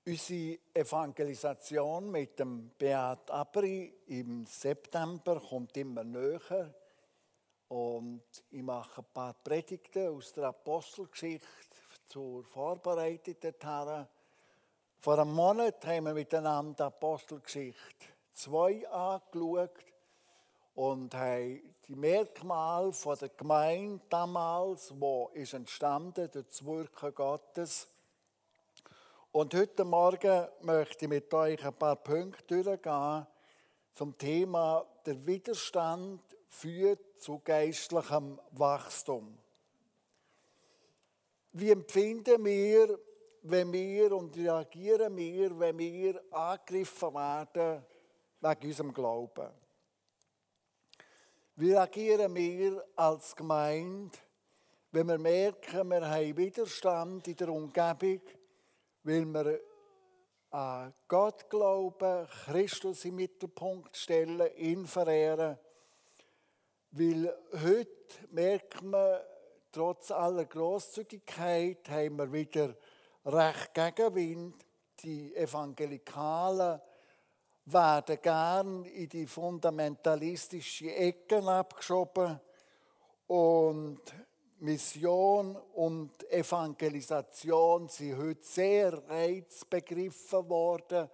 Unsere Evangelisation mit dem Beat Abri im September kommt immer näher. Und ich mache ein paar Predigten aus der Apostelgeschichte zur Vorbereitung dorthin. Vor einem Monat haben wir miteinander die Apostelgeschichte 2 angeschaut und haben die Merkmale von der Gemeinde damals, die ist entstanden durch das Wirken Gottes. Und heute Morgen möchte ich mit euch ein paar Punkte durchgehen zum Thema der Widerstand führt zu geistlichem Wachstum. Wie empfinden wir, wenn wir und reagieren wir, wenn wir angegriffen werden wegen unserem Glauben? Wie reagieren wir als Gemeinde, wenn wir merken, wir haben Widerstand in der Umgebung, weil wir an Gott glauben, Christus im Mittelpunkt stellen, ihn verehren? Weil heute merkt man, trotz aller Grosszügigkeit haben wir wieder recht Gegenwind. Die Evangelikalen werden gern in die fundamentalistische Ecken abgeschoben und Mission und Evangelisation sind heute sehr reizbegriffen worden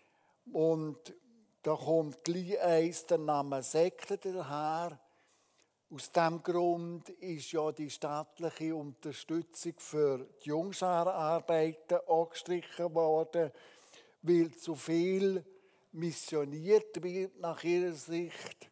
und da kommt gleich eins der Name Sekte daher. Aus diesem Grund ist ja die staatliche Unterstützung für die Jungschararbeiten angestrichen worden, weil zu viel missioniert wird nach ihrer Sicht.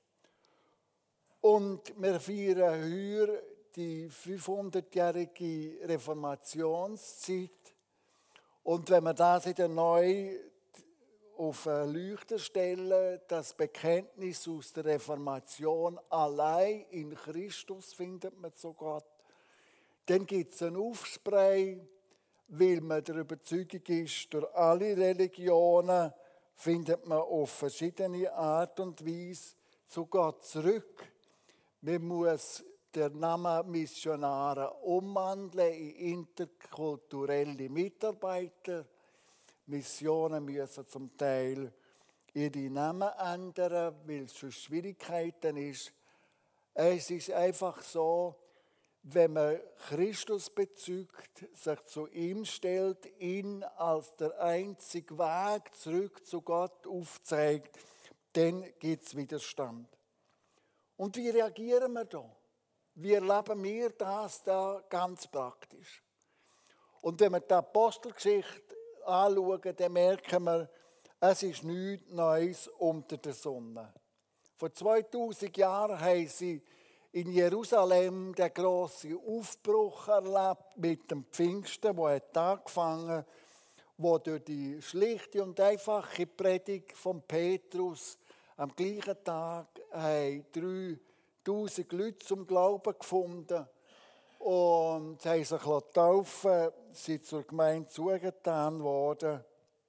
Und wir feiern heuer die 500-jährige Reformationszeit. Und wenn wir das wieder neu auf einen Leuchter stellen, das Bekenntnis aus der Reformation, allein in Christus findet man zu Gott, dann gibt es einen Aufspray, weil man der Überzeugung ist, durch alle Religionen findet man auf verschiedene Art und Weise zu Gott zurück. Man muss den Namen Missionare umwandeln in interkulturelle Mitarbeiter. Missionen müssen zum Teil ihre Namen ändern, weil es schon Schwierigkeiten ist. Es ist einfach so, wenn man Christus bezeugt, sich zu ihm stellt, ihn als der einzige Weg zurück zu Gott aufzeigt, dann gibt es Widerstand. Und wie reagieren wir da? Wie erleben wir das da ganz praktisch? Und wenn wir die Apostelgeschichte anschauen, dann merken wir, es ist nichts Neues unter der Sonne. Vor 2000 Jahren haben sie in Jerusalem den grossen Aufbruch erlebt mit dem Pfingsten, der hat angefangen, wo durch die schlichte und einfache Predigt von Petrus am gleichen Tag haben 3000 Leute zum Glauben gefunden und haben sich taufen, sind zur Gemeinde zugetan worden.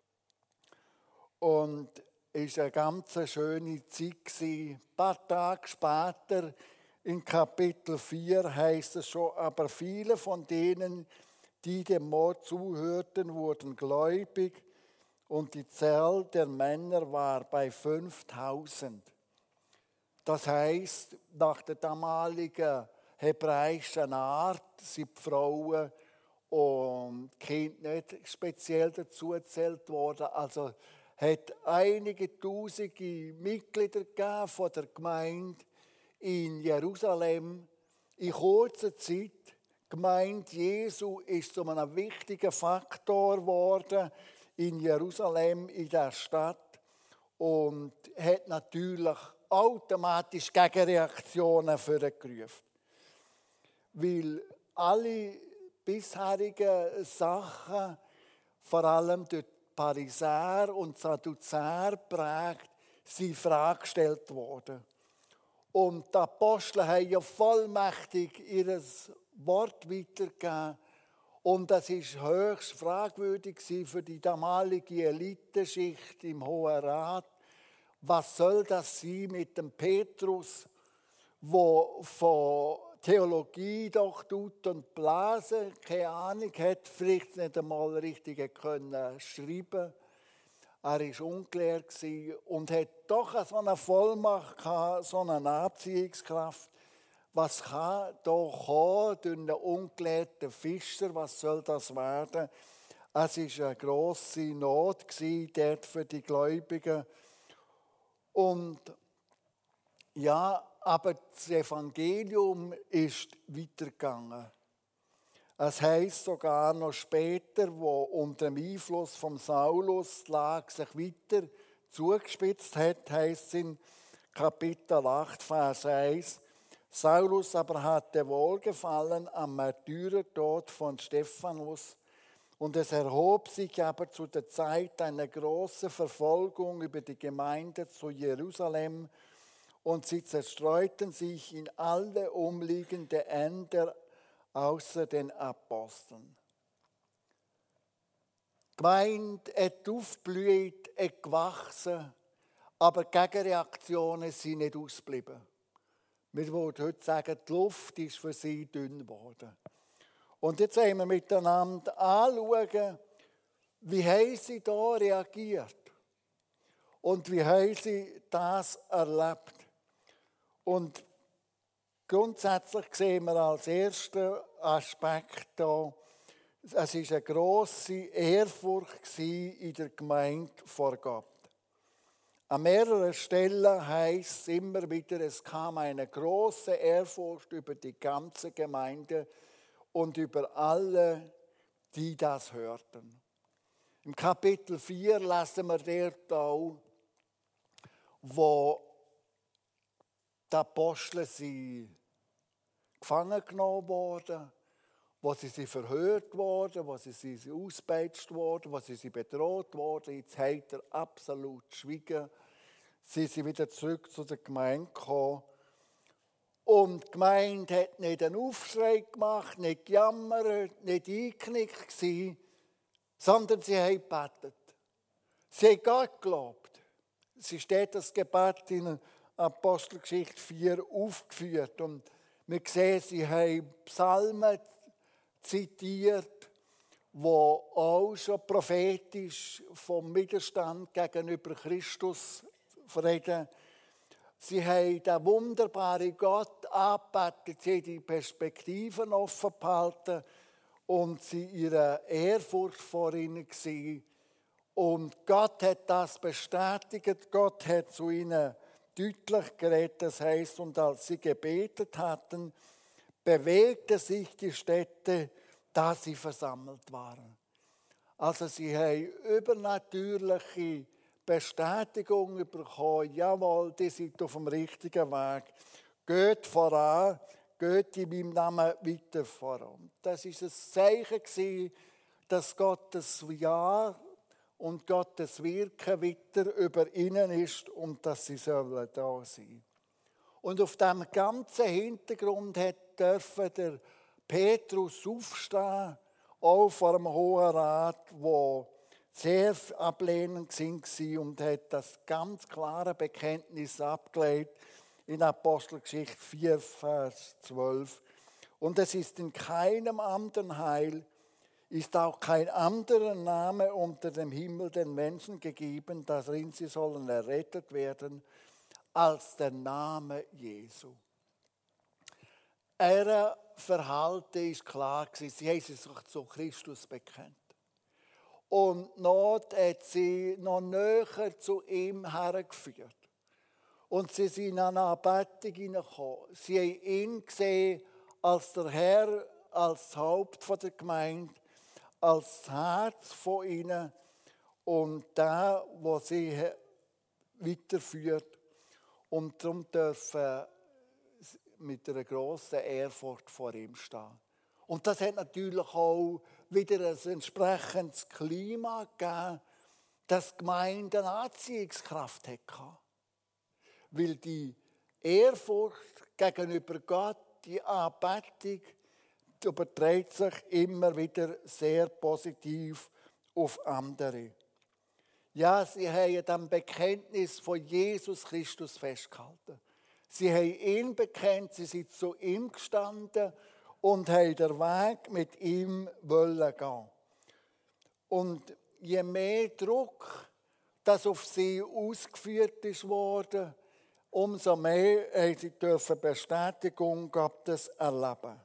Und es war eine ganz schöne Zeit. Ein paar Tage später, in Kapitel 4, heißt es schon, aber viele von denen, die dem Wort zuhörten, wurden gläubig und die Zahl der Männer war bei 5000. Das heißt, nach der damaligen hebräischen Art sind die Frauen und die Kinder nicht speziell dazu gezählt worden. Also hat einige tausende Mitglieder gegeben von der Gemeinde in Jerusalem. In kurzer Zeit, die Gemeinde Jesu ist zu einem wichtigen Faktor geworden in Jerusalem, in der Stadt, und hat natürlich automatisch Gegenreaktionen vorgerufen. Weil alle bisherigen Sachen, vor allem durch die Pharisäer und Sadduzäer prägt, sind in Frage gestellt worden. Und die Apostel haben ja vollmächtig ihr Wort weitergegeben. Und das war höchst fragwürdig für die damalige Eliteschicht im Hohen Rat. Was soll das sein mit dem Petrus, der von Theologie doch tut und blasen, keine Ahnung hat, vielleicht nicht einmal richtig können schreiben. Er war ungelehrt und hat doch so eine Vollmacht gehabt, so eine Anziehungskraft. Was kann da kommen durch einen ungelehrten Fischer? Was soll das werden? Es war eine grosse Not dort für die Gläubigen. Und ja, aber das Evangelium ist weitergegangen. Es heisst sogar noch später, wo unter dem Einfluss von Saulus die Lage sich weiter zugespitzt hat, heisst es in Kapitel 8, Vers 1, Saulus aber hatte Wohlgefallen am Märtyrertod von Stephanus, und es erhob sich aber zu der Zeit eine große Verfolgung über die Gemeinde zu Jerusalem, und sie zerstreuten sich in alle umliegenden Änder außer den Aposteln. Die Gemeinde hat aufgeblüht, hat gewachsen, aber die Gegenreaktionen sind nicht ausgeblieben. Wir würden heute sagen, die Luft ist für sie dünn geworden. Und jetzt wollen wir miteinander anschauen, wie haben sie da reagiert und wie haben sie das erlebt. Und grundsätzlich sehen wir als ersten Aspekt hier, es war eine grosse Ehrfurcht in der Gemeinde vor Gott. An mehreren Stellen heisst es immer wieder, es kam eine große Ehrfurcht über die ganze Gemeinde und über alle, die das hörten. Im Kapitel 4 lesen wir dort auch, wo die Apostel sind gefangen genommen worden, wo sie verhört worden, wo sie ausgepeitscht worden, wo sie bedroht worden. Jetzt hat er absolut schwiegen. Sie sind wieder zurück zu der Gemeinde gekommen. Und die Gemeinde hat nicht einen Aufschrei gemacht, nicht gejammert, nicht eingeknickt gewesen, sondern sie haben gebetet. Sie haben Gott gelobt. Es steht das Gebet in Apostelgeschichte 4 aufgeführt. Und wir sehen, sie haben Psalmen zitiert, die auch schon prophetisch vom Widerstand gegenüber Christus reden. Sie haben den wunderbaren Gott angebetet, sie haben die Perspektiven offen gehalten und sie ihre Ehrfurcht vor ihnen gewesen. Und Gott hat das bestätigt, Gott hat zu ihnen deutlich geredet, das heisst, und als sie gebetet hatten, bewegte sich die Städte, da sie versammelt waren. Also sie haben übernatürliche Bestätigung bekommen, jawohl, die sind auf dem richtigen Weg. Geht voran, geht in meinem Namen weiter voran. Das war ein Zeichen, dass Gottes Ja und Gottes Wirken weiter über ihnen ist und dass sie sollen da sein. Und auf diesem ganzen Hintergrund dürfen der Petrus aufstehen, auch vor dem Hohen Rat, wo sehr ablehnend war und hat das ganz klare Bekenntnis abgelegt in Apostelgeschichte 4, Vers 12. Und es ist in keinem anderen Heil, ist auch kein anderer Name unter dem Himmel den Menschen gegeben, darin sie sollen errettet werden, als der Name Jesu. Ihr Verhalten ist klar gewesen. Sie haben sich zu Christus bekennt. Und die Not hat sie noch näher zu ihm hergeführt. Und sie sind in eine Anbetung hineingekommen. Sie haben ihn gesehen als der Herr, als Haupt der Gemeinde, als Herz von ihnen und der, der sie weiterführt. Und darum dürfen mit einer grossen Ehrfurcht vor ihm stehen. Und das hat natürlich auch wieder ein entsprechendes Klima gegeben, dass die Gemeinde eine Anziehungskraft hatte. Weil die Ehrfurcht gegenüber Gott, die Anbetung, überträgt sich immer wieder sehr positiv auf andere. Ja, sie haben am Bekenntnis von Jesus Christus festgehalten. Sie haben ihn bekennt, sie sind zu ihm gestanden und haben den Weg mit ihm gehen. Und je mehr Druck, das auf sie ausgeführt ist worden, umso mehr haben sie dürfen Bestätigung Gottes erleben.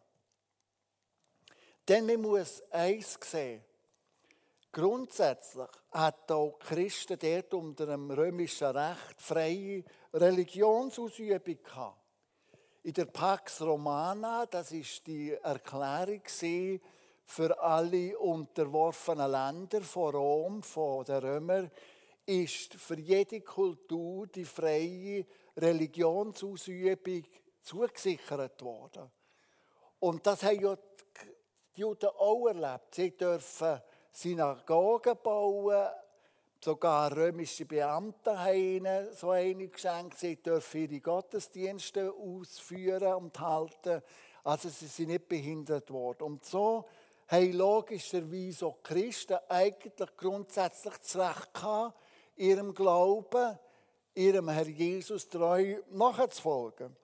Denn man muss eins sehen. Grundsätzlich hat auch die Christen dort unter dem römischen Recht freie Religionsausübung gehabt. In der Pax Romana, das ist die Erklärung für alle unterworfenen Länder von Rom, von den Römern, ist für jede Kultur die freie Religionsausübung zugesichert worden. Und das haben ja die Juden auch erlebt. Sie dürfen Synagogen bauen, sogar römische Beamte haben ihnen so eine geschenkt. Sie dürfen ihre Gottesdienste ausführen und halten. Also sie sind nicht behindert worden. Und so haben logischerweise auch die Christen eigentlich grundsätzlich das Recht gehabt, ihrem Glauben, ihrem Herr Jesus treu nachzufolgen.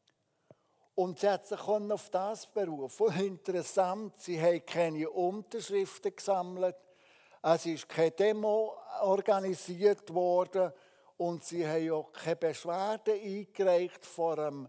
Und sie hat sich auf das berufen. Interessant, sie haben keine Unterschriften gesammelt, es ist keine Demo organisiert worden und sie haben auch keine Beschwerden eingereicht vor dem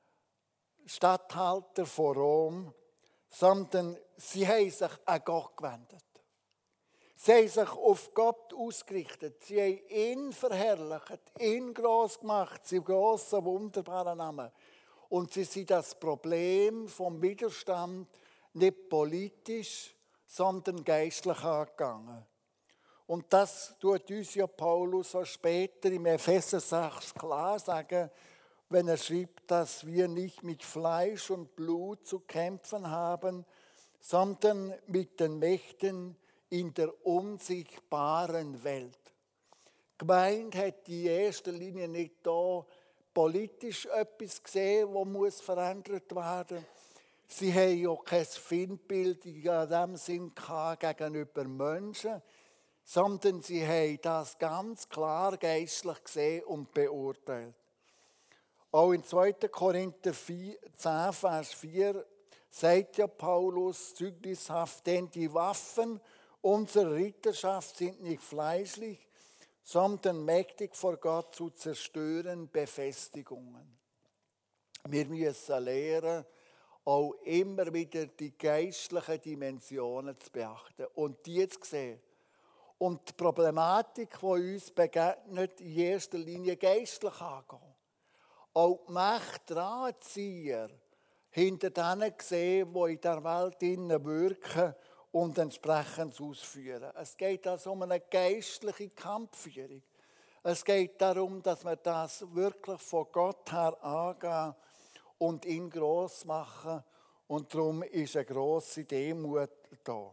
Statthalter von Rom, sondern sie haben sich an Gott gewendet. Sie haben sich auf Gott ausgerichtet. Sie haben ihn verherrlicht, ihn gross gemacht, seinen grossen, wunderbaren Namen. Und sie sind das Problem vom Widerstand nicht politisch, sondern geistlich angegangen. Und das tut uns ja Paulus auch später im Epheser 6 klar sagen, wenn er schreibt, dass wir nicht mit Fleisch und Blut zu kämpfen haben, sondern mit den Mächten in der unsichtbaren Welt. Die Gemeinde hat in erster Linie nicht da politisch etwas gesehen, das verändert werden muss. Sie haben ja kein Feindbild in dem Sinn gegenüber Menschen, sondern sie haben das ganz klar geistlich gesehen und beurteilt. Auch in 2. Korinther 10, Vers 4 sagt ja Paulus zeugnishaft, denn die Waffen unserer Ritterschaft sind nicht fleischlich, sondern mächtig vor Gott zu zerstören Befestigungen. Wir müssen lernen, auch immer wieder die geistlichen Dimensionen zu beachten und die zu sehen. Und die Problematik, die uns begegnet, in erster Linie geistlich angehen. Auch die Mächte-Drahtzieher hinter denen sehen, die in der Welt wirken und entsprechend ausführen. Es geht also um eine geistliche Kampfführung. Es geht darum, dass wir das wirklich von Gott her angehen und ihn gross machen. Und darum ist eine grosse Demut da.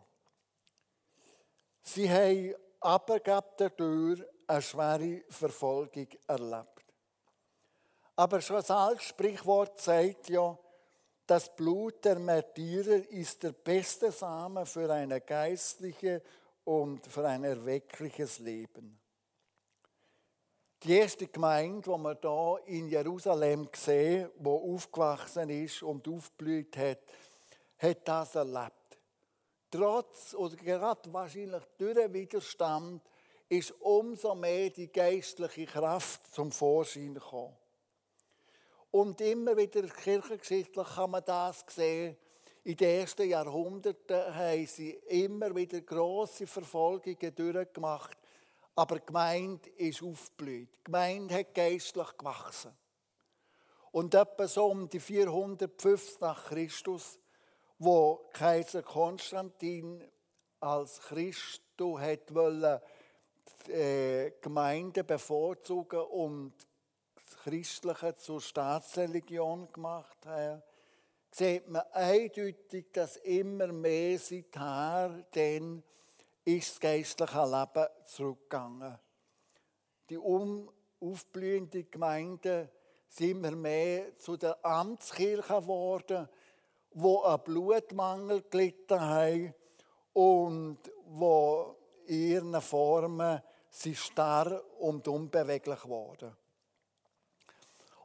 Sie haben aber dadurch eine schwere Verfolgung erlebt. Aber schon das alte Sprichwort sagt ja, das Blut der Märtyrer ist der beste Samen für ein geistliches und für ein erweckliches Leben. Die erste Gemeinde, die wir hier in Jerusalem sehen, die aufgewachsen ist und aufgeblüht hat das erlebt. Trotz oder gerade wahrscheinlich durch den Widerstand ist umso mehr die geistliche Kraft zum Vorschein gekommen. Und immer wieder kirchengeschichtlich kann man das sehen. In den ersten Jahrhunderten haben sie immer wieder grosse Verfolgungen durchgemacht. Aber die Gemeinde ist aufgeblüht. Die Gemeinde hat geistlich gewachsen. Und etwa so um die 450 nach Christus, wo Kaiser Konstantin als Christus wollte Gemeinden bevorzugen und das Christliche zur Staatsreligion gemacht hat, sieht man eindeutig, dass immer mehr seither dann ist das geistliche Leben zurückgegangen. Die aufblühenden Gemeinden sind immer mehr zu der Amtskirche geworden, die einen Blutmangel gelitten haben und wo in ihren Formen sie starr und unbeweglich wurden.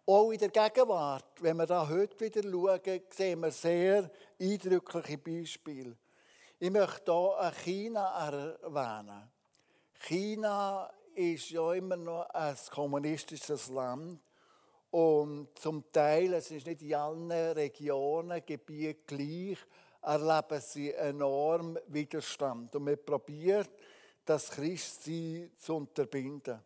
Auch in der Gegenwart, wenn wir da heute wieder schauen, sehen wir sehr eindrückliche Beispiele. Ich möchte hier China erwähnen. China ist ja immer noch ein kommunistisches Land und zum Teil, es ist nicht in allen Regionen, Gebieten gleich, erleben sie enorm Widerstand. Und man probiert, das Christsein zu unterbinden.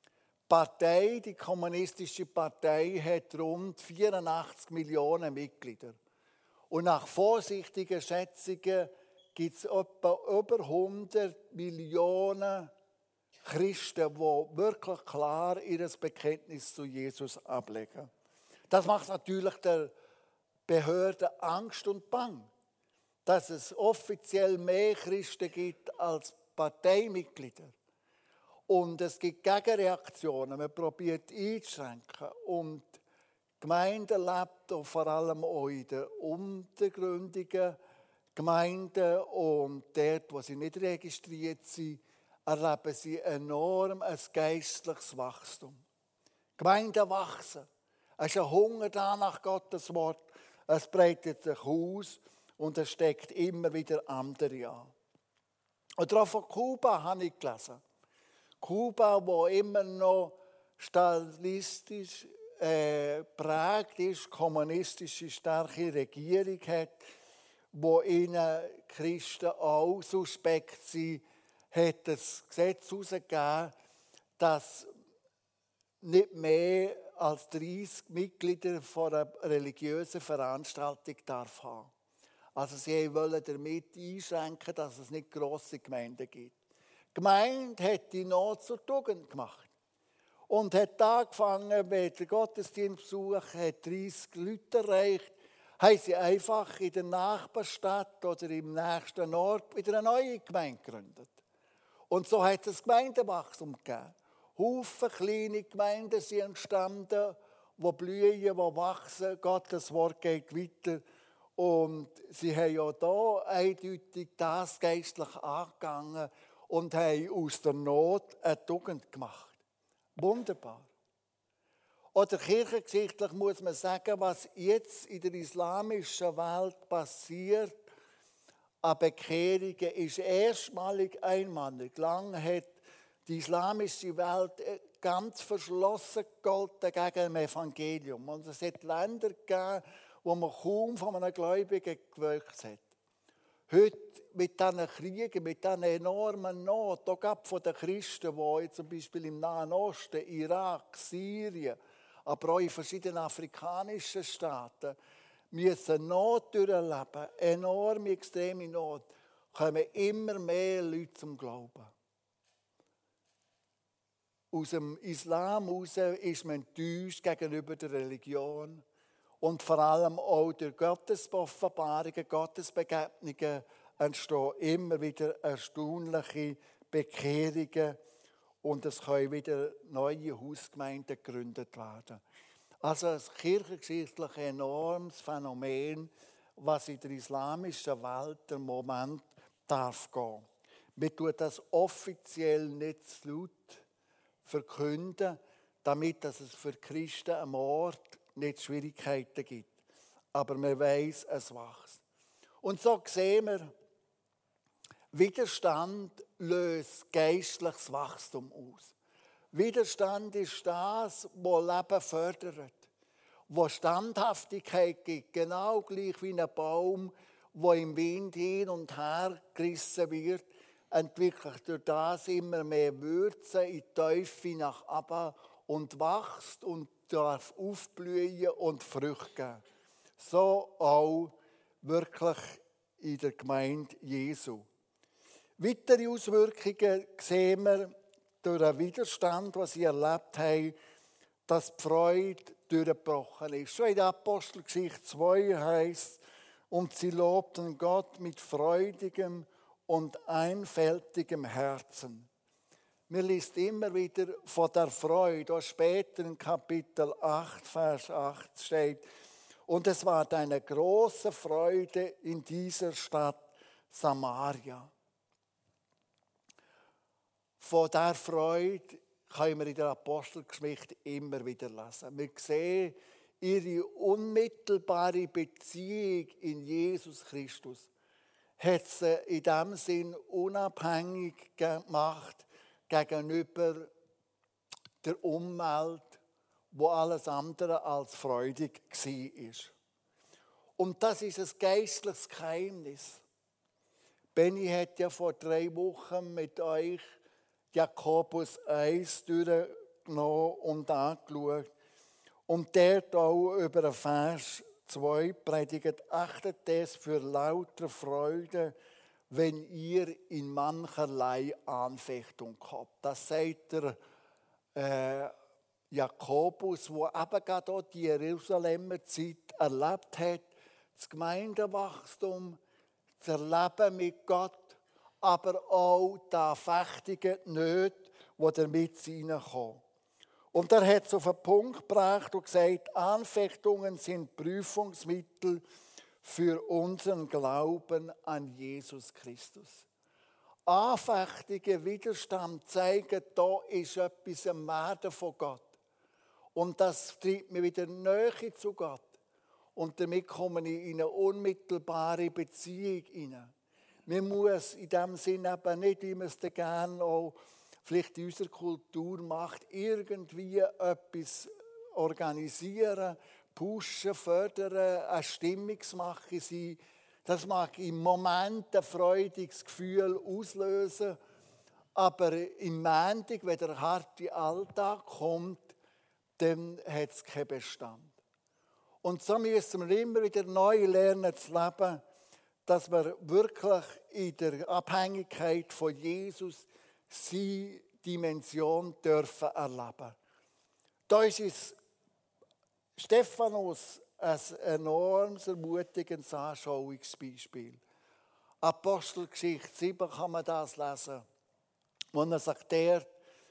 Die kommunistische Partei hat rund 84 Millionen Mitglieder. Und nach vorsichtigen Schätzungen gibt es etwa über 100 Millionen Christen, die wirklich klar ihr Bekenntnis zu Jesus ablegen. Das macht natürlich der Behörde Angst und Bang, dass es offiziell mehr Christen gibt als Parteimitglieder. Und es gibt Gegenreaktionen, man probiert einzuschränken. Und die Gemeinde lebt auch vor allem auch in den untergründigen Gemeinden und dort, wo sie nicht registriert sind, erleben sie enorm ein geistliches Wachstum. Gemeinden wachsen. Es ist ein Hunger da nach Gottes Wort. Es breitet sich aus und es steckt immer wieder andere an. Und auch von Kuba habe ich gelesen. Kuba, wo immer noch stalinistisch prägt ist, kommunistische starke Regierung hat, wo ihnen Christen auch suspekt sind, hat das Gesetz herausgegeben, dass nicht mehr als 30 Mitglieder von einer religiösen Veranstaltung darf haben. Also sie wollen damit einschränken, dass es nicht grosse Gemeinden gibt. Die Gemeinde hat die Not zur Tugend gemacht und hat angefangen, wenn der Gottesdienstbesuch hat 30 Leute erreicht, haben sie einfach in der Nachbarstadt oder im nächsten Ort wieder eine neue Gemeinde gegründet. Und so hat es Gemeindewachstum gegeben. Haufen kleine Gemeinden sind entstanden, die blühen, die wachsen. Gottes Wort geht weiter. Und sie haben ja hier eindeutig das geistlich angegangen und haben aus der Not eine Tugend gemacht. Wunderbar. Oder kirchengeschichtlich muss man sagen, was jetzt in der islamischen Welt passiert an Bekehrungen, ist erstmalig einmalig. Lange hat die islamische Welt ganz verschlossen gegolten gegen das Evangelium. Und es hat Länder gegeben, wo man kaum von einem Gläubigen gewirkt hat. Heute mit diesen Kriegen, mit diesen enormen Not, auch gerade von den Christen, die zum Beispiel im Nahen Osten, Irak, Syrien, aber auch in verschiedenen afrikanischen Staaten, müssen Not durchleben, enorme, extreme Not, kommen immer mehr Leute zum Glauben. Aus dem Islam heraus ist man enttäuscht gegenüber der Religion und vor allem auch durch Gottesoffenbarungen, Gottesbegegnungen entstehen immer wieder erstaunliche Bekehrungen und es können wieder neue Hausgemeinden gegründet werden. Also ein kirchengeschichtlich enormes Phänomen, was in der islamischen Welt im Moment darf gehen. Man tut das offiziell nicht zu laut verkünden, damit dass es für Christen am Ort nicht Schwierigkeiten gibt. Aber man weiss, es wächst. Und so sehen wir, Widerstand löst geistliches Wachstum aus. Widerstand ist das, was Leben fördert, wo Standhaftigkeit gibt, genau gleich wie ein Baum, der im Wind hin und her gerissen wird, entwickelt durch das immer mehr Würze in die Tiefe nach oben und wächst und darf aufblühen und Früchte geben. So auch wirklich in der Gemeinde Jesu. Weitere Auswirkungen sehen wir durch den Widerstand, den sie erlebt haben, dass die Freude durchgebrochen ist. Schon in der Apostelgeschichte 2 heißt, und sie lobten Gott mit freudigem und einfältigem Herzen. Wir lesen immer wieder von der Freude, auch später in Kapitel 8, Vers 8 steht, und es war eine große Freude in dieser Stadt Samaria. Von dieser Freude können wir in der Apostelgeschichte immer wieder lesen. Wir sehen ihre unmittelbare Beziehung in Jesus Christus. Hat sie in diesem Sinn unabhängig gemacht gegenüber der Umwelt, wo alles andere als freudig war. Und das ist ein geistliches Geheimnis. Benni hat ja vor 3 Wochen mit euch Jakobus 1 durchgenommen und angeschaut. Und dort auch über den Vers 2 predigt: Achtet es für lauter Freude, wenn ihr in mancherlei Anfechtung kommt. Das sagt der Jakobus, der eben gerade auch die Jerusalemer Zeit erlebt hat, das Gemeindewachstum, das Erleben mit Gott, aber auch die Anfechtungen nicht, die damit hineinkommen. Und er hat es auf den Punkt gebracht und gesagt, Anfechtungen sind Prüfungsmittel für unseren Glauben an Jesus Christus. Anfechtungen, Widerstand zeigen, da ist etwas am Werden von Gott. Und das treibt mich wieder näher zu Gott. Und damit komme ich in eine unmittelbare Beziehung hinein. Man muss in dem Sinne eben nicht, wie man es gerne auch vielleicht in unserer Kultur macht, irgendwie etwas organisieren, pushen, fördern, eine Stimmungsmache sein. Das mag im Moment ein freudiges Gefühl auslösen, aber im Montag, wenn der harte Alltag kommt, dann hat es keinen Bestand. Und so müssen wir immer wieder neu lernen zu leben, dass wir wirklich in der Abhängigkeit von Jesus seine Dimension dürfen erleben. Da ist es Stephanus ein enormes, ermutigendes Anschauungsbeispiel. Apostelgeschichte 7 kann man das lesen, wo er sagt, der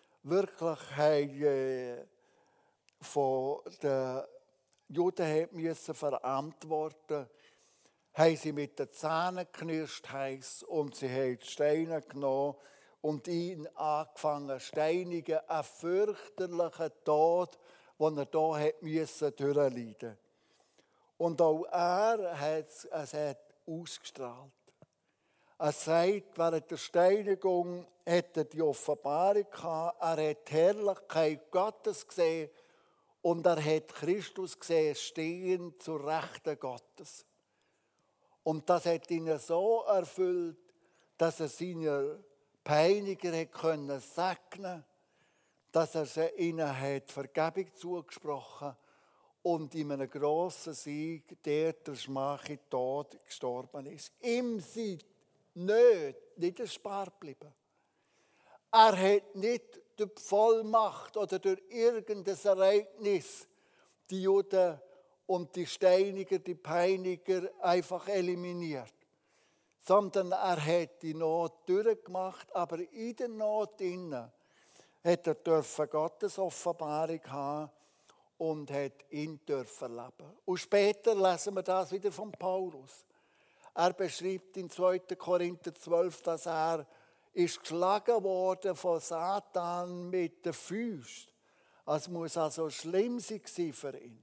wirklich von den Juden müssen verantworten, haben sie mit den Zähnen geknirscht und sie haben die Steine genommen und ihn angefangen zu steinigen. Ein fürchterlicher Tod, den er hier durchleiden musste. Und auch er hat es ausgestrahlt. Er sagt, während der Steinigung hat er die Offenbarung gehabt, er hat die Herrlichkeit Gottes gesehen und er hat Christus gesehen, stehen zur Rechten Gottes. Und das hat ihn so erfüllt, dass er seine Peiniger segnen konnte, dass er ihnen Vergebung zugesprochen hat und in einem grossen Sieg der Schmach in Tod gestorben ist. Ihm sind nicht erspart geblieben. Er hat nicht durch die Vollmacht oder durch irgendein Ereignis die Juden und die Steiniger, die Peiniger einfach eliminiert. Sondern er hat die Not durchgemacht, aber in der Not innen hat er Gottes Offenbarung haben und hat ihn dürfen leben. Und später lesen wir das wieder von Paulus. Er beschreibt in 2. Korinther 12, dass er ist geschlagen worden von Satan mit den Füßen. Es muss also schlimm sein für ihn.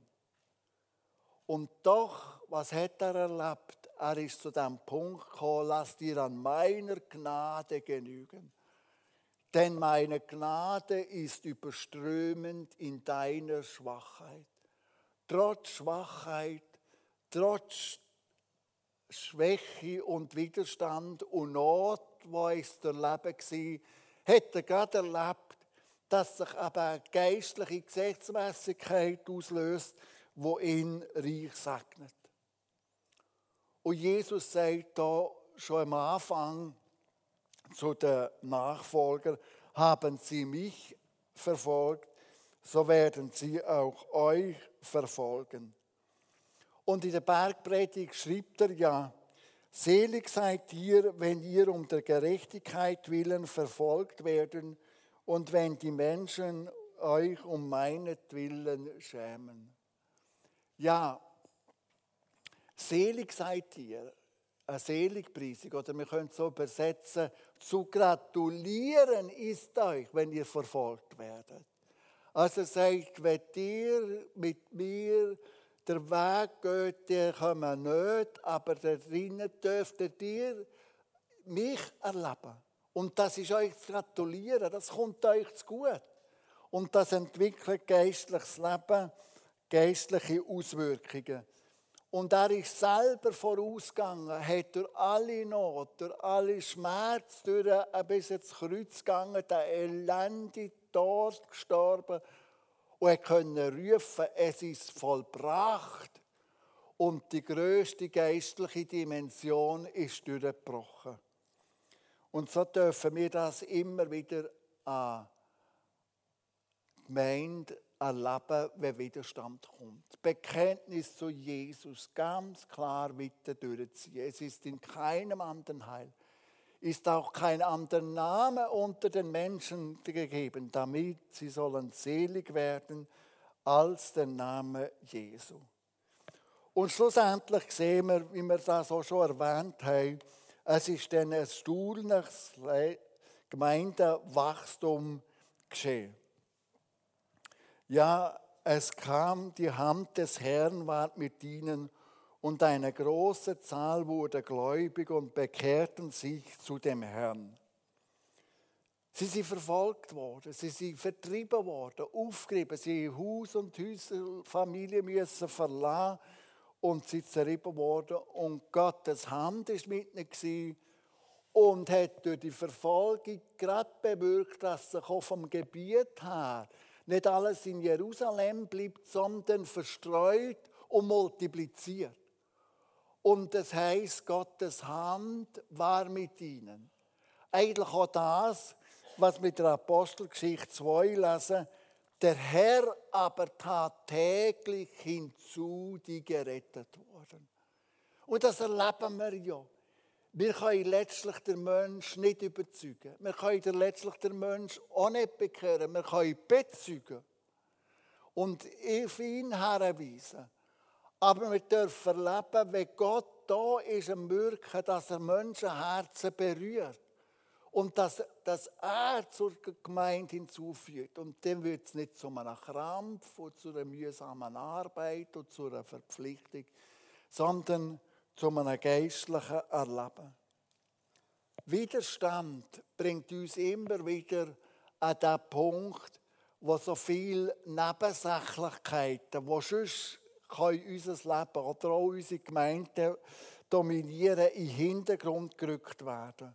Und doch, was hat er erlebt? Er ist zu dem Punkt gekommen, lass dir an meiner Gnade genügen. Denn meine Gnade ist überströmend in deiner Schwachheit. Trotz Schwachheit, trotz Schwäche und Widerstand und Not, wo es der Leben war, hat er gerade erlebt, dass sich aber eine geistliche Gesetzmäßigkeit auslöst, wo ihn reich segnet. Und Jesus sagt da schon am Anfang zu den Nachfolgern, haben sie mich verfolgt, so werden sie auch euch verfolgen. Und in der Bergpredigt schreibt er ja, selig seid ihr, wenn ihr um der Gerechtigkeit willen verfolgt werden und wenn die Menschen euch um meinetwillen schämen. Ja, selig seid ihr. eine Seligpreisung, oder wir können es so übersetzen, zu gratulieren ist euch, wenn ihr verfolgt werdet. Also er sagt, wenn ihr mit mir den Weg geht, ihr kommt nicht, aber da drinnen dürft ihr mich erleben. Und das ist euch zu gratulieren, das kommt euch zu gut. Und das entwickelt geistliches Leben, geistliche Auswirkungen. Und er ist selber vorausgegangen, hat durch alle Not, durch alle Schmerz, bis ins Kreuz gegangen, der elende Tod gestorben und konnte rufen, es ist vollbracht. Und die grösste geistliche Dimension ist durchgebrochen. Und so dürfen wir das immer wieder an Gemeinde erleben, wenn Widerstand kommt. Das Bekenntnis zu Jesus ganz klar weiter durchziehen. Es ist in keinem anderen Heil, ist auch kein anderer Name unter den Menschen gegeben, damit sie sollen selig werden, als der Name Jesu. Und schlussendlich sehen wir, wie wir das auch schon erwähnt haben, es ist dann ein erstaunliches Gemeindewachstum geschehen. Ja, es kam, die Hand des Herrn war mit ihnen und eine große Zahl wurde gläubig und bekehrten sich zu dem Herrn. Sie sind verfolgt worden, sie sind vertrieben worden, aufgerieben, sie haben Haus und Häuser, Familie müssen verlassen und sie sind zerrieben worden. Und Gottes Hand war mit ihnen und hat durch die Verfolgung gerade bewirkt, dass sich auch vom Gebiet her nicht alles in Jerusalem bleibt, sondern verstreut und multipliziert. Und das heisst, Gottes Hand war mit ihnen. Eigentlich auch das, was mit der Apostelgeschichte 2 lesen, der Herr aber tat täglich hinzu, die gerettet wurden. Und das erleben wir ja. Wir können letztlich den Menschen nicht überzeugen. Wir können letztlich den Menschen auch nicht bekehren. Wir können bezeugen und auf ihn herweisen. Aber wir dürfen erleben, wenn Gott da ist, am Wirken, dass er Menschenherzen berührt. Und dass er zur Gemeinde hinzufügt. Und dann wird es nicht zu einem Krampf und zu einer mühsamen Arbeit und zu einer Verpflichtung, sondern zu einem geistlichen Erleben. Widerstand bringt uns immer wieder an den Punkt, wo so viele Nebensächlichkeiten, die sonst unser Leben oder auch unsere Gemeinde dominieren, in den Hintergrund gerückt werden.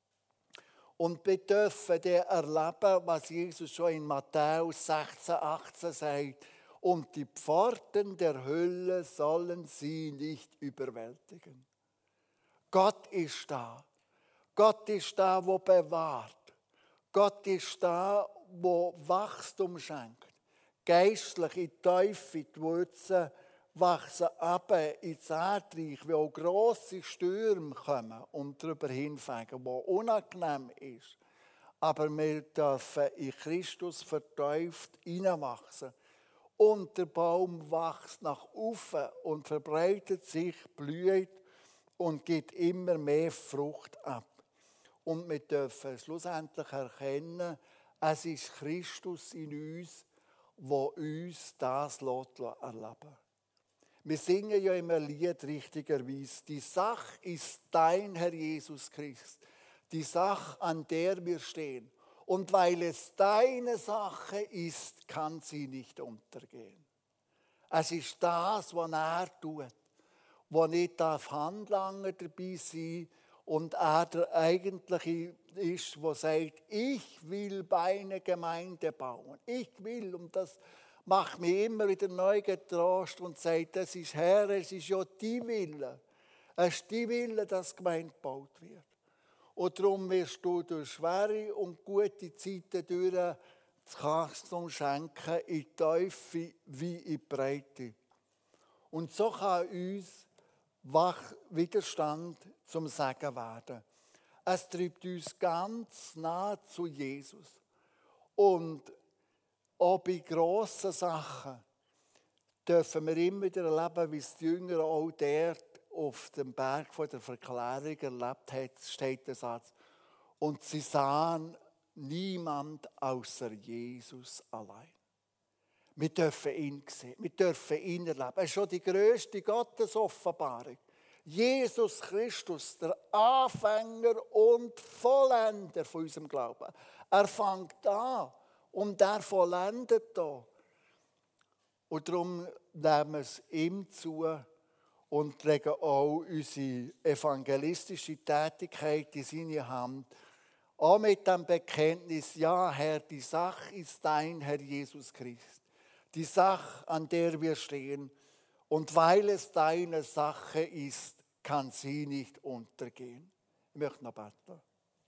Und wir dürfen dann erleben, was Jesus schon in Matthäus 16, 18 sagt. Und die Pforten der Hölle sollen sie nicht überwältigen. Gott ist da. Gott ist da, wo bewahrt. Gott ist da, wo Wachstum schenkt. Geistlich in die Teufel, die Wurzeln wachsen ab ins Erdreich, wo auch grosse Stürme kommen und darüber hinfegen, wo unangenehm ist. Aber wir dürfen in Christus vertieft hineinwachsen. Und der Baum wächst nach oben und verbreitet sich, blüht und gibt immer mehr Frucht ab. Und wir dürfen schlussendlich erkennen, es ist Christus in uns, der uns das erleben lässt. Wir singen ja immer ein Lied richtigerweise. Die Sache ist dein, Herr Jesus Christus. Die Sache, an der wir stehen. Und weil es deine Sache ist, kann sie nicht untergehen. Es ist das, was er tut. Wo nicht Handlanger dabei sein und er der Eigentliche ist, der sagt, ich will eine Gemeinde bauen. Ich will, und das macht mich immer wieder neu getrost und sagt, das ist Herr, es ist ja dein Wille. Es ist dein Wille, dass die Gemeinde gebaut wird. Und darum wirst du durch schwere und gute Zeiten durch das Wachstum schenken, in die Tiefe wie in die Breite. Und so kann uns Widerstand zum Segen werden. Es treibt uns ganz nah zu Jesus. Und auch bei grossen Sachen dürfen wir immer wieder erleben, wie es die Jünger auch dort auf dem Berg von der Verklärung erlebt hat, steht der Satz, und sie sahen niemand außer Jesus allein. Wir dürfen ihn sehen, wir dürfen ihn erleben. Es ist schon die grösste Gottesoffenbarung. Jesus Christus, der Anfänger und Vollender von unserem Glauben. Er fängt an und er vollendet da. Und darum nehmen wir es ihm zu und legen auch unsere evangelistische Tätigkeit in seine Hand. Auch mit dem Bekenntnis, ja Herr, die Sache ist dein, Herr Jesus Christus. Die Sache, an der wir stehen. Und weil es deine Sache ist, kann sie nicht untergehen. Ich möchte noch beten.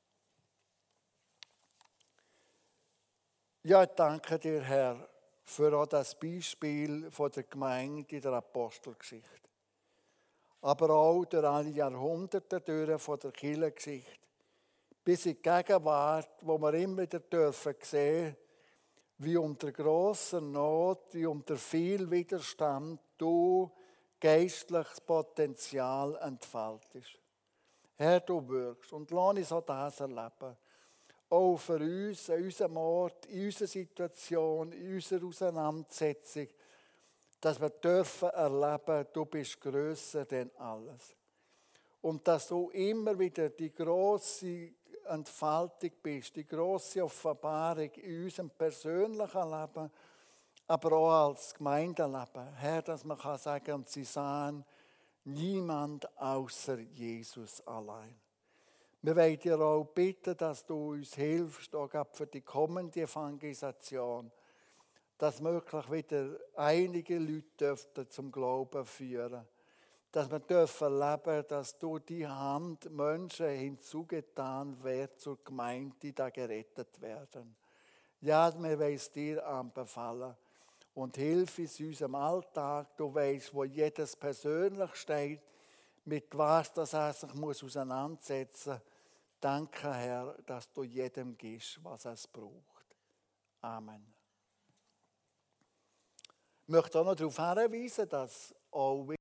Ja, ich danke dir, Herr, für auch das Beispiel von der Gemeinde in der Apostelgeschichte. Aber auch durch alle Jahrhunderte durch von der Kirchengeschichte. Bis in die Gegenwart, wo wir immer wieder dürfen sehen, wie unter grosser Not, wie unter viel Widerstand du geistliches Potenzial entfaltest. Herr, du wirkst und lass uns auch das erleben. Auch für uns, in unserem Ort, in unserer Situation, in unserer Auseinandersetzung, dass wir dürfen erleben, du bist grösser denn alles. Und dass du immer wieder die grosse Entfaltung bist, die grosse Offenbarung in unserem persönlichen Leben, aber auch als Gemeindeleben. Herr, dass man kann sagen, und sie sahen niemand außer Jesus allein. Wir wollen dir auch bitten, dass du uns hilfst, auch für die kommende Evangelisation, dass möglich wieder einige Leute zum Glauben führen. Dass wir erleben dürfen, dass durch die Hand Menschen hinzugetan werden zur Gemeinde, die da gerettet werden. Ja, wir wollen es dir anbefallen. Und hilf uns in unserem Alltag. Du weißt, wo jedes persönlich steht, mit was das er sich auseinandersetzen muss. Danke, Herr, dass du jedem gibst, was es braucht. Amen. Ich möchte auch noch darauf hinweisen, dass auch